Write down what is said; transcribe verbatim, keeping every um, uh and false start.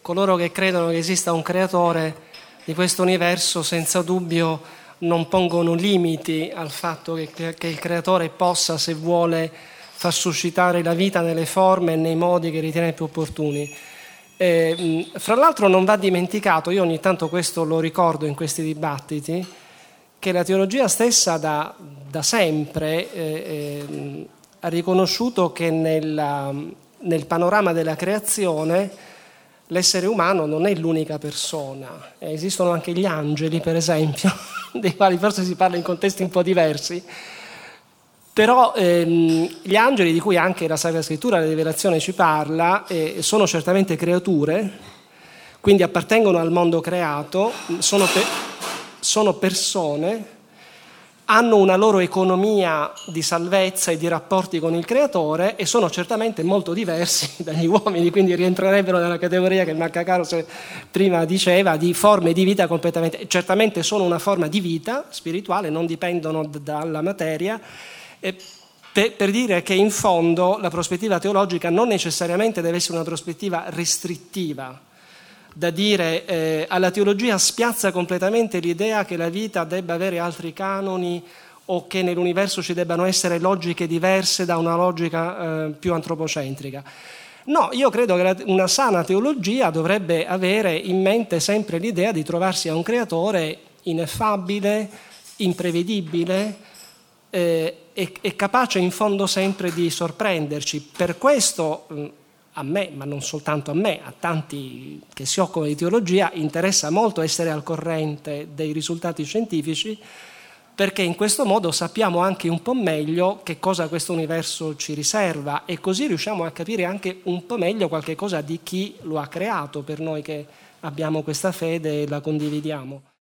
coloro che credono che esista un creatore di questo universo senza dubbio non pongono limiti al fatto che, che il creatore possa, se vuole, far suscitare la vita nelle forme e nei modi che ritiene più opportuni. Eh, fra l'altro non va dimenticato, io ogni tanto questo lo ricordo in questi dibattiti, che la teologia stessa da, da sempre eh, eh, ha riconosciuto che nella, nel panorama della creazione l'essere umano non è l'unica persona. Eh, esistono anche gli angeli, per esempio, dei quali forse si parla in contesti un po' diversi, però ehm, gli angeli, di cui anche la Sacra Scrittura, la Rivelazione ci parla, eh, sono certamente creature, quindi appartengono al mondo creato, sono, pe- sono persone, hanno una loro economia di salvezza e di rapporti con il Creatore e sono certamente molto diversi dagli uomini, quindi rientrerebbero nella categoria che Maccacaro prima diceva di forme di vita completamente. Certamente sono una forma di vita spirituale, non dipendono d- dalla materia, e per, per dire che in fondo la prospettiva teologica non necessariamente deve essere una prospettiva restrittiva, da dire eh, alla teologia spiazza completamente l'idea che la vita debba avere altri canoni o che nell'universo ci debbano essere logiche diverse da una logica eh, più antropocentrica. No, io credo che la, una sana teologia dovrebbe avere in mente sempre l'idea di trovarsi a un creatore ineffabile, imprevedibile eh, e, e capace in fondo sempre di sorprenderci. Per questo mh, a me, ma non soltanto a me, a tanti che si occupano di teologia, interessa molto essere al corrente dei risultati scientifici, perché in questo modo sappiamo anche un po' meglio che cosa questo universo ci riserva e così riusciamo a capire anche un po' meglio qualche cosa di chi lo ha creato, per noi che abbiamo questa fede e la condividiamo.